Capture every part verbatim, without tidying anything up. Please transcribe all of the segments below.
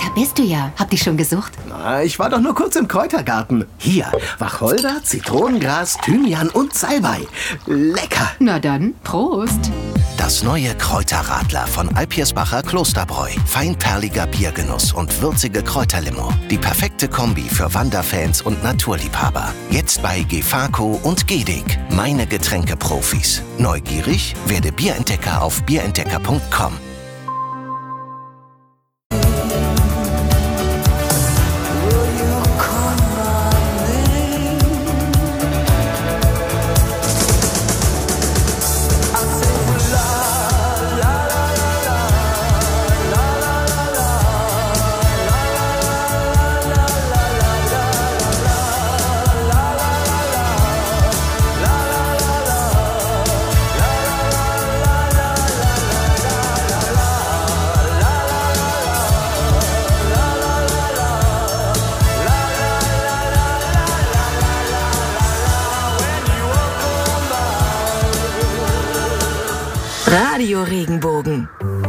bist du ja. Hab dich schon gesucht? Na, ich war doch nur kurz im Kräutergarten. Hier, Wacholder, Zitronengras, Thymian und Salbei. Lecker. Na dann, Prost. Das neue Kräuterradler von Alpirsbacher Klosterbräu. Feinperliger Biergenuss und würzige Kräuterlimo. Die perfekte Kombi für Wanderfans und Naturliebhaber. Jetzt bei Gefako und Gedig. Meine Getränkeprofis. Neugierig? Werde Bierentdecker auf bierentdecker punkt com. Radio Regenbogen.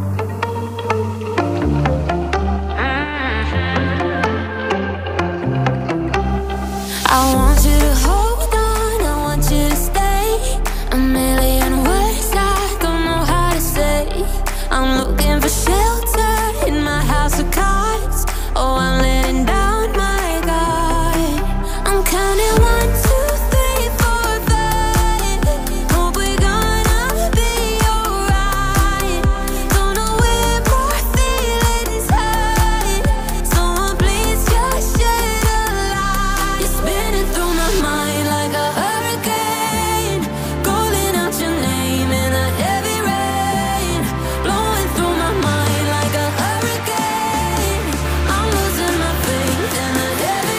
I want you to hold on, I want you to stay. A million words I don't know how to say. I'm looking for shelter in my house of cards. Oh, I'm letting down my guard. I'm counting one, two, three, four, five. Hope we're gonna be alright. Don't know where my feelings hide. Someone please just shed a light. You're spinning through my mind like a hurricane, calling out your name in the heavy rain, blowing through my mind like a hurricane. I'm losing my faith in the heavy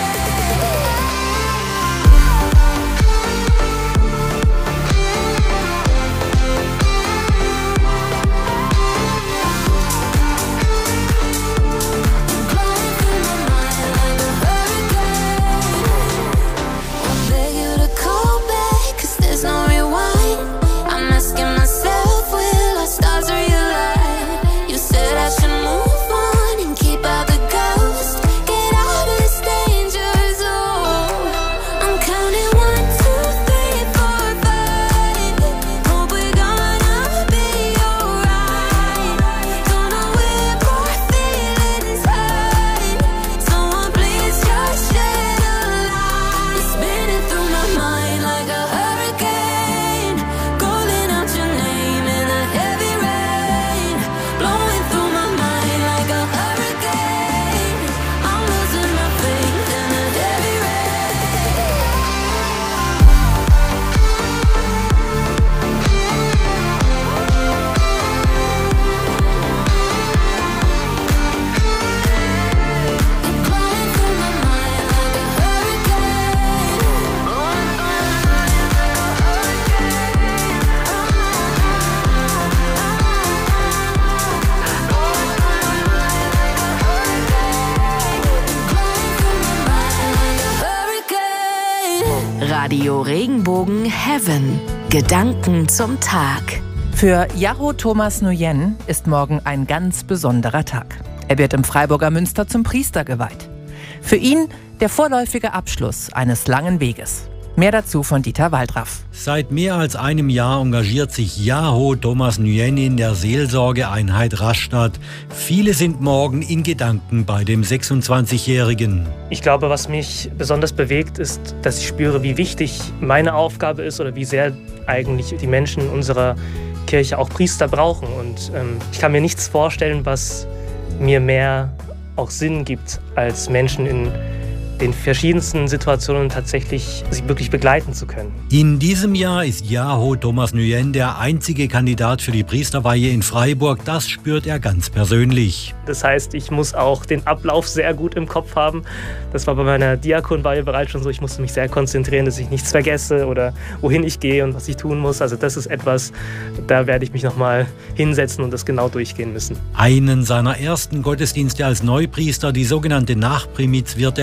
Radio Regenbogen Heaven. Gedanken zum Tag. Für Yahoo Thomas Nguyen ist morgen ein ganz besonderer Tag. Er wird im Freiburger Münster zum Priester geweiht. Für ihn der vorläufige Abschluss eines langen Weges. Mehr dazu von Dieter Waldraff. Seit mehr als einem Jahr engagiert sich Yahoo Thomas Nguyen in der Seelsorgeeinheit Rastatt. Viele sind morgen in Gedanken bei dem sechsundzwanzigjährigen. Ich glaube, was mich besonders bewegt, ist, dass ich spüre, wie wichtig meine Aufgabe ist oder wie sehr eigentlich die Menschen unserer Kirche auch Priester brauchen. Und ähm, ich kann mir nichts vorstellen, was mir mehr auch Sinn gibt, als Menschen in den verschiedensten Situationen tatsächlich sie wirklich begleiten zu können. In diesem Jahr ist Yahoo Thomas Nguyen der einzige Kandidat für die Priesterweihe in Freiburg. Das spürt er ganz persönlich. Das heißt, ich muss auch den Ablauf sehr gut im Kopf haben. Das war bei meiner Diakonweihe bereits schon so. Ich musste mich sehr konzentrieren, dass ich nichts vergesse oder wohin ich gehe und was ich tun muss. Also das ist etwas, da werde ich mich nochmal hinsetzen und das genau durchgehen müssen. Einen seiner ersten Gottesdienste als Neupriester, die sogenannte Nachprimiz, wird er an Christi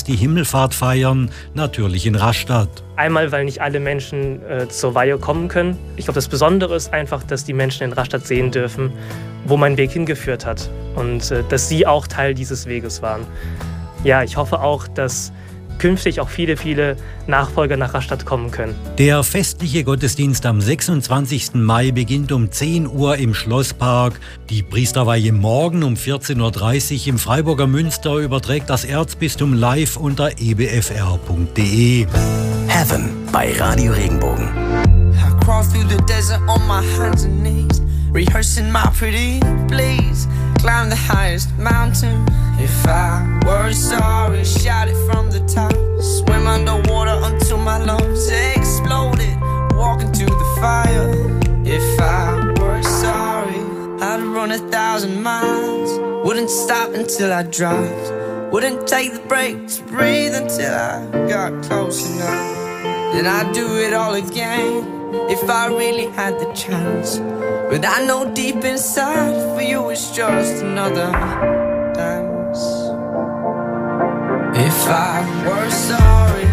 Christi Himmelfahrt feiern, natürlich in Rastatt. Einmal, weil nicht alle Menschen äh, zur Weihe kommen können. Ich glaube, das Besondere ist einfach, dass die Menschen in Rastatt sehen dürfen, wo mein Weg hingeführt hat und äh, dass sie auch Teil dieses Weges waren. Ja, ich hoffe auch, dass künftig auch viele, viele Nachfolger nach Rastatt kommen können. Der festliche Gottesdienst am sechsundzwanzigsten Mai beginnt um zehn Uhr im Schlosspark. Die Priesterweihe morgen um vierzehn Uhr dreißig im Freiburger Münster überträgt das Erzbistum live unter e b f r punkt d e. Heaven bei Radio Regenbogen. I crawl through the desert on my hands and knees, rehearsing my pretty please. Climb the highest mountain. If I were sorry, shout it from the top. Swim underwater until my lungs exploded. Walk into the fire. If I were sorry, I'd run a thousand miles. Wouldn't stop until I dropped. Wouldn't take the break to breathe until I got close enough. Then I'd do it all again if I really had the chance. But I know deep inside for you it's just another dance. If I were sorry,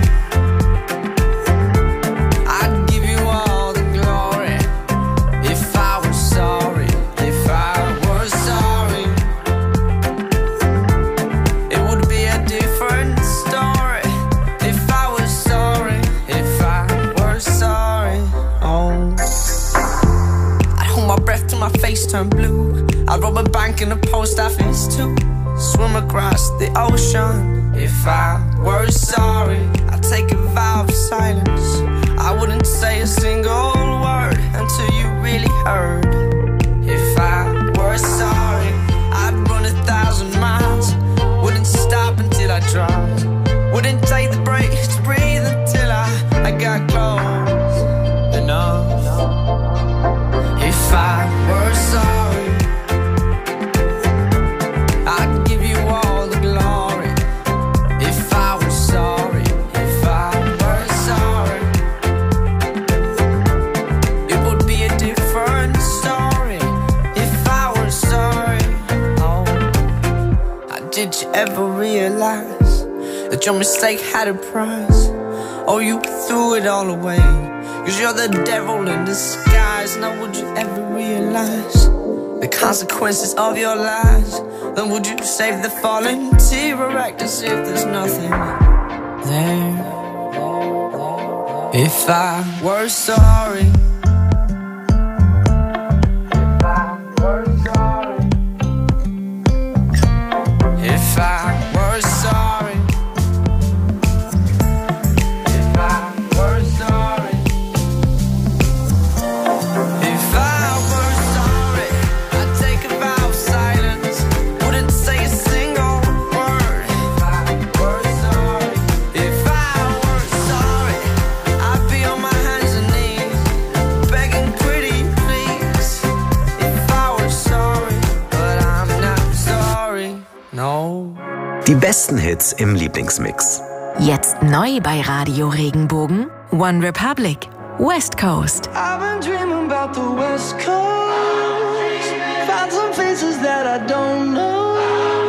I'd give you all the glory. If I were sorry, if I were sorry, it would be a different story. If I was sorry, if I were sorry, oh, my breath till my face turned blue. I'd rob a bank in a post office too. Swim across the ocean. If I were sorry, I'd take a vow of silence. I wouldn't say a single word until you really heard. If I were sorry, I'd run a thousand miles. Wouldn't stop until I dropped. Wouldn't take the break to breathe until I, I got close enough. If I were sorry, I'd give you all the glory. If I were sorry, if I were sorry, it would be a different story. If I were sorry, oh, did you ever realize that your mistake had a price? Oh, you threw it all away, 'cause you're the devil in disguise. Now would you ever realize the consequences of your lies? Then would you save the fallen tear or act as if there's nothing there? If I were sorry, if I were sorry, if I were sorry, if I were sorry, if I were sorry, I'd take a vow of silence. Wouldn't say a single word. If I were sorry, if I were sorry, I'd be on my hands and knees, begging pretty please. If I were sorry, but I'm not sorry, no. Die besten Hits im Lieblingsmix. Jetzt neu bei Radio Regenbogen, One Republic, West Coast. I've been dreaming about the West Coast. Found some faces that I don't know.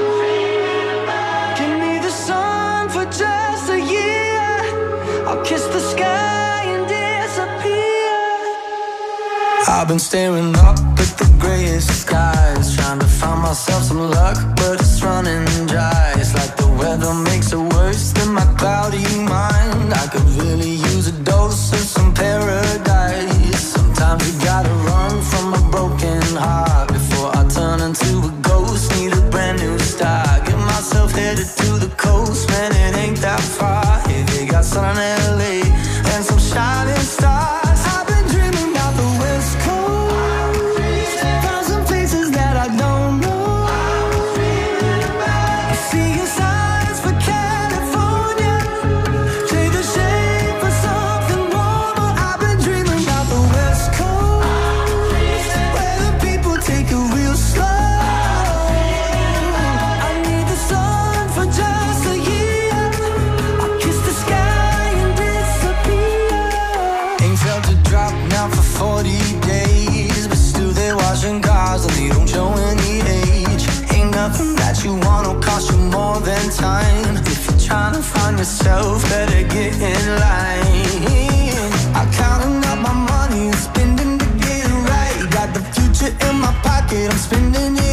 Give me the sun for just a year. I'll kiss the sky and disappear. I've been staring up at the grayest skies, trying to find myself some luck, but it's running dry. It's like the weather makes it worse than my cloudy mind. I could really use a dose of some paradise. Sometimes you gotta run from a broken heart before I turn into a ghost. Need a brand new start. Get myself headed to the coast, man, it ain't that far. If you got sun in L A and some shining stars. I've been dreaming about the West Coast. Found some places yourself, better get in line. I'm counting up my money, spending to get it right. Got the future in my pocket, I'm spending it